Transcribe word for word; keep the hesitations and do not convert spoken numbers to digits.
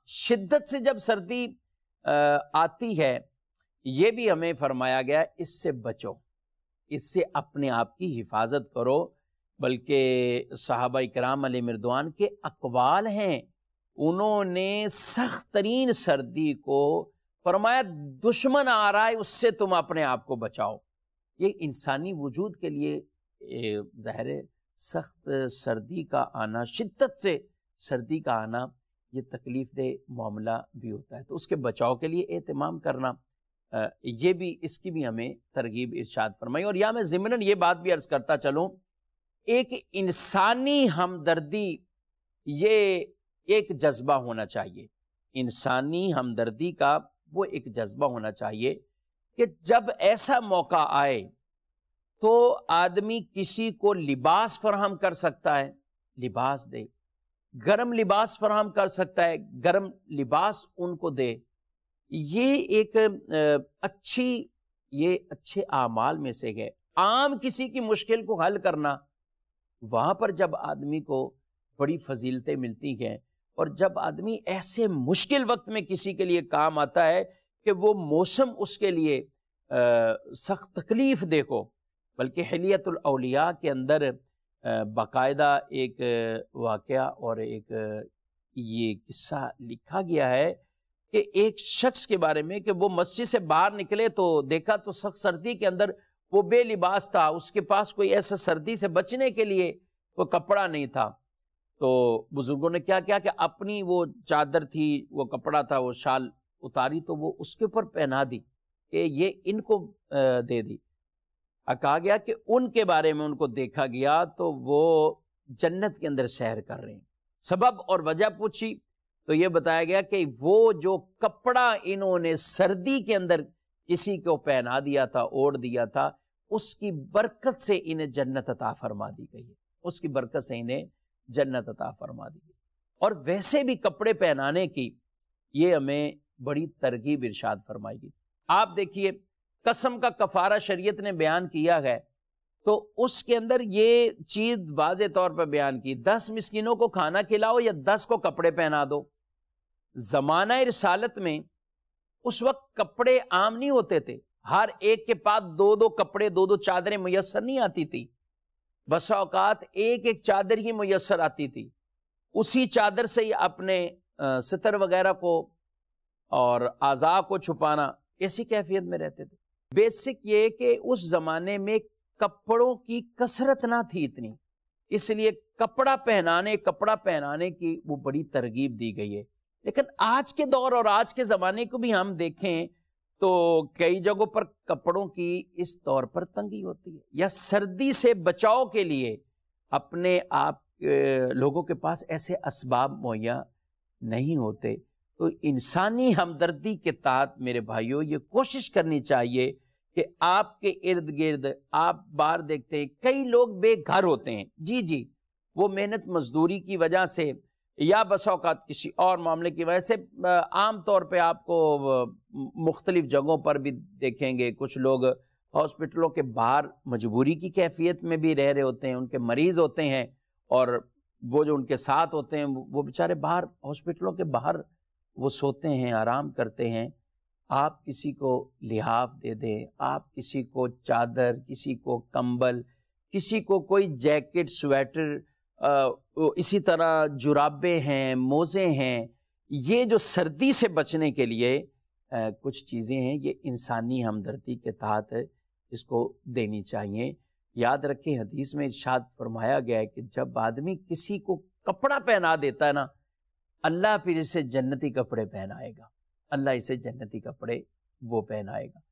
شدت سے جب سردی آتی ہے یہ بھی ہمیں فرمایا گیا اس سے بچو، اس سے اپنے آپ کی حفاظت کرو، بلکہ صحابہ کرام علیہ رضوان کے اقوال ہیں، انہوں نے سخت ترین سردی کو فرمایا دشمن آ رہا ہے اس سے تم اپنے آپ کو بچاؤ۔ یہ انسانی وجود کے لیے ظاہر ہے سخت سردی کا آنا، شدت سے سردی کا آنا یہ تکلیف دہ معاملہ بھی ہوتا ہے، تو اس کے بچاؤ کے لیے اہتمام کرنا یہ بھی اس کی بھی ہمیں ترغیب ارشاد فرمائی۔ اور یا میں ضمناً یہ بات بھی عرض کرتا چلوں، ایک انسانی ہمدردی یہ ایک جذبہ ہونا چاہیے، انسانی ہمدردی کا وہ ایک جذبہ ہونا چاہیے کہ جب ایسا موقع آئے تو آدمی کسی کو لباس فراہم کر سکتا ہے، لباس دے، گرم لباس فراہم کر سکتا ہے، گرم لباس ان کو دے، یہ ایک اچھی یہ اچھے اعمال میں سے ہے۔ عام کسی کی مشکل کو حل کرنا، وہاں پر جب آدمی کو بڑی فضیلتیں ملتی ہیں، اور جب آدمی ایسے مشکل وقت میں کسی کے لیے کام آتا ہے کہ وہ موسم اس کے لیے سخت تکلیف دہ ہو، بلکہ حلیت الاولیاء کے اندر باقاعدہ ایک واقعہ اور ایک یہ قصہ لکھا گیا ہے کہ ایک شخص کے بارے میں کہ وہ مسجد سے باہر نکلے تو دیکھا تو سخت سردی کے اندر وہ بے لباس تھا، اس کے پاس کوئی ایسا سردی سے بچنے کے لیے کوئی کپڑا نہیں تھا، تو بزرگوں نے کیا کیا کہ اپنی وہ چادر تھی، وہ کپڑا تھا، وہ شال اتاری تو وہ اس کے اوپر پہنا دی کہ یہ ان کو دے دی۔ کہا گیا کہ ان کے بارے میں ان کو دیکھا گیا تو وہ جنت کے اندر سیر کر رہے ہیں، سبب اور وجہ پوچھی تو یہ بتایا گیا کہ وہ جو کپڑا انہوں نے سردی کے اندر کسی کو پہنا دیا تھا، اوڑھ دیا تھا، اس کی برکت سے انہیں جنت عطا فرما دی گئی ہے، اس کی برکت سے انہیں جنت عطا فرما دی گئی۔ اور ویسے بھی کپڑے پہنانے کی یہ ہمیں بڑی ترغیب ارشاد فرمائی گئی۔ آپ دیکھیے قسم کا کفارہ شریعت نے بیان کیا ہے تو اس کے اندر یہ چیز واضح طور پر بیان کی، دس مسکینوں کو کھانا کھلاؤ یا دس کو کپڑے پہنا دو۔ زمانہ رسالت میں اس وقت کپڑے عام نہیں ہوتے تھے، ہر ایک کے پاس دو دو کپڑے، دو دو چادریں میسر نہیں آتی تھی، بسا اوقات ایک ایک چادر ہی میسر آتی تھی، اسی چادر سے ہی اپنے ستر وغیرہ کو اور اعضاء کو چھپانا، ایسی کیفیت میں رہتے تھے۔ بیسک یہ کہ اس زمانے میں کپڑوں کی کثرت نہ تھی اتنی، اس لیے کپڑا پہنانے کپڑا پہنانے کی وہ بڑی ترغیب دی گئی ہے۔ لیکن آج کے دور اور آج کے زمانے کو بھی ہم دیکھیں تو کئی جگہوں پر کپڑوں کی اس طور پر تنگی ہوتی ہے، یا سردی سے بچاؤ کے لیے اپنے آپ لوگوں کے پاس ایسے اسباب مہیا نہیں ہوتے۔ تو انسانی ہمدردی کے تحت میرے بھائیوں یہ کوشش کرنی چاہیے کہ آپ کے ارد گرد آپ باہر دیکھتے ہیں کئی لوگ بے گھر ہوتے ہیں، جی جی وہ محنت مزدوری کی وجہ سے یا بسا اوقات کسی اور معاملے کی وجہ سے، عام طور پہ آپ کو مختلف جگہوں پر بھی دیکھیں گے کچھ لوگ ہاسپٹلوں کے باہر مجبوری کی کیفیت میں بھی رہ رہے ہوتے ہیں، ان کے مریض ہوتے ہیں اور وہ جو ان کے ساتھ ہوتے ہیں وہ بیچارے باہر ہاسپٹلوں کے باہر وہ سوتے ہیں، آرام کرتے ہیں۔ آپ کسی کو لحاف دے دیں، آپ کسی کو چادر، کسی کو کمبل، کسی کو کوئی جیکٹ، سویٹر، اسی طرح جرابے ہیں، موزے ہیں، یہ جو سردی سے بچنے کے لیے کچھ چیزیں ہیں یہ انسانی ہمدردی کے تحت اس کو دینی چاہیے۔ یاد رکھیں حدیث میں ارشاد فرمایا گیا ہے کہ جب آدمی کسی کو کپڑا پہنا دیتا ہے نا، اللہ پھر اسے جنتی کپڑے پہنائے گا، اللہ اسے جنتی کپڑے وہ پہنائے گا۔